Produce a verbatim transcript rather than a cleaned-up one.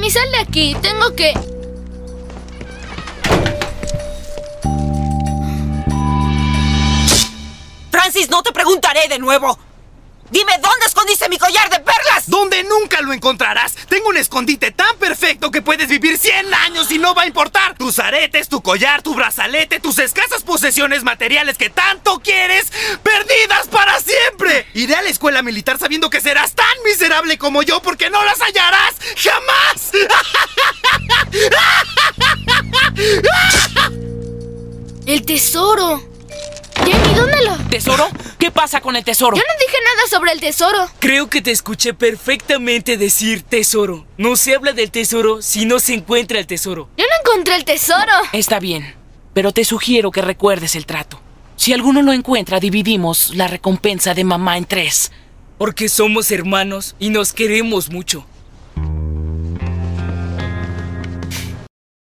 Jamie, sal de aquí. Tengo que... Francis, no te preguntaré de nuevo. Dime, ¿dónde escondiste mi collar de perlas? Donde nunca lo encontrarás. Tengo un escondite tan perfecto que puedes vivir cien años y no va a importar. Tus aretes, tu collar, tu brazalete, tus escasas posesiones materiales que tanto quieres, perdidas para siempre. Iré a la escuela militar sabiendo que serás tan miserable como yo porque no las hallarás jamás. ¡El tesoro! Jamie, ¿dónde lo...? ¿Tesoro? ¿Qué pasa con el tesoro? Yo no dije nada sobre el tesoro. Creo que te escuché perfectamente decir tesoro. No se habla del tesoro si no se encuentra el tesoro. Yo no encontré el tesoro. Está bien, pero te sugiero que recuerdes el trato. Si alguno lo encuentra, dividimos la recompensa de mamá en tres. Porque somos hermanos y nos queremos mucho.